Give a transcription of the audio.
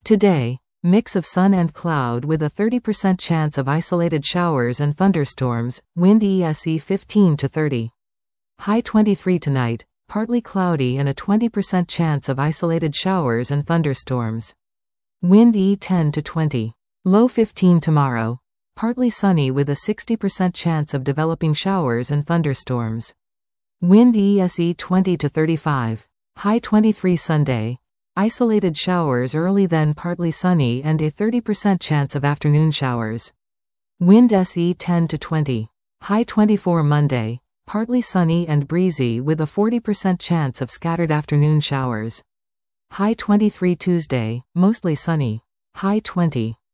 Today, mix of sun and cloud with a 30% chance of isolated showers and thunderstorms, wind ESE 15 to 30. High 23 tonight, partly cloudy and a 20% chance of isolated showers and thunderstorms. Wind E10 to 20. Low 15 tomorrow, partly sunny with a 60% chance of developing showers and thunderstorms. Wind ESE 20 to 35. High 23 Sunday, isolated showers early then partly sunny and a 30% chance of afternoon showers. Wind SE 10 to 20. High 24 Monday, partly sunny and breezy with a 40% chance of scattered afternoon showers. High 23 Tuesday, mostly sunny. High 20.